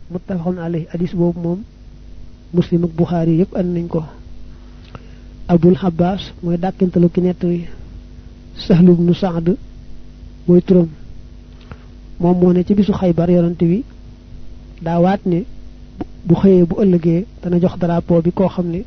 muttafaqun alayhi hadis boobu moom Muslim ak Bukhari yëpp and nañ ko. Abul Abbas mooy dàkkintalu ki nett wi Sahlu ibn Sa'd mooy turam moom moo ne ci bisu Xaybar yonante bi daa waat ne bu xëyee bu ëllëgee dana jox drapeau bi koo xam ne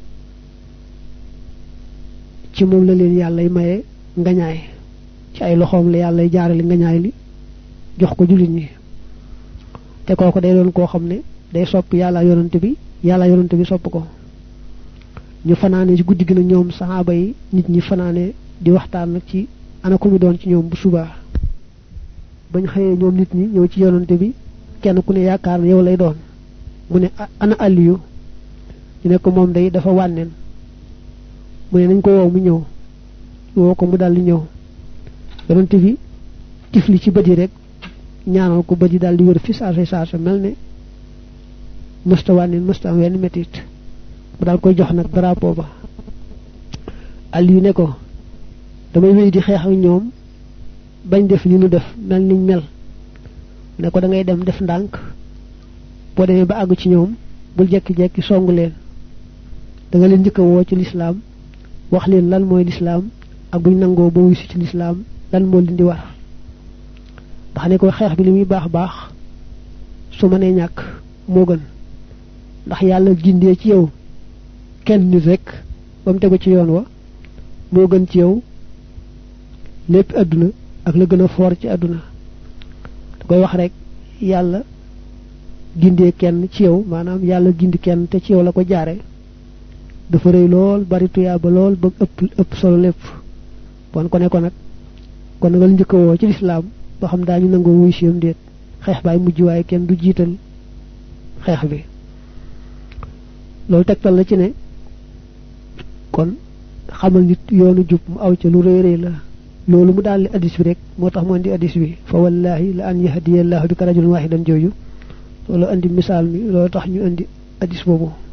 ci moom la leen yàlla maye ngañaay ci ay loxoom la yàlla jaarale ngañaay li jox ko jullit ñi te kooku day doon koo xam ne day sopp yàlla yonante bi sopp ko ñu fanaane ci guddi gi nag ñoom saxaaba yi nit ñi fanaane di waxtaan nag ci ana ko mi doon ci ñoom bu subaa bañ xëyee ñoom nit ñi ñëw ci yonante bi kenn ku ne yaakaar na yow lay doon mu ne ana Aliyu ñu ne ko moom day dafa wànneen mu ne nañ ko woo mu ñëw woo ko mu daldi ñëw yonante bi tifli ci bët yi rek ñaanal ko bët yi daldi wër fi saasa mel ne mësta wànneen mësta am wenn metit mu daal koy jox nag drapeau ba Aliyu ne ko damay wéy di xeex ak ñoom bañ def li ñu def mel niñ mel ne ko da ngay dem def ndànk boo demee ba àgg ci ñoom bul jekki-jekki songu leen da nga leen njëkk a woo ci lislaam wax leen lan mooy lislaam ak buñ nangoo ba wuy si ci lislaam lan moo leen di war ndax ne ko xeex bi li muy baax su ma nee ñàkk moo gën ndax yàlla gindee ci yow kenn nit rek ba mu tegu ci yoon wa moo gën ci yow lépp àdduna ak la gën a foor ci àdduna da koy wax rek yàlla gindee kenn ci yow maanaam yàlla gindi kenn te ci yow la ko jaare dafa rëy lool bari tuyaaba lool ba ëpp solo lépp bon ko ne ko nag kon nga njëkk woo ci lislaam ba xam daañu nangoo wuy siyam déet xeex baay mujj waaye kenn du jiital xeex bi loolu tegtal la ci ne kon xamal nit yoonu jub mu aw ca lu rëy la loolu mu daal di addis bi rek moo tax mu andi addis bi fa wallahi la an yahdiyallahu bika rajulan wahidan jooju loolu andi misaal mi loolu tax ñu andi addis boobu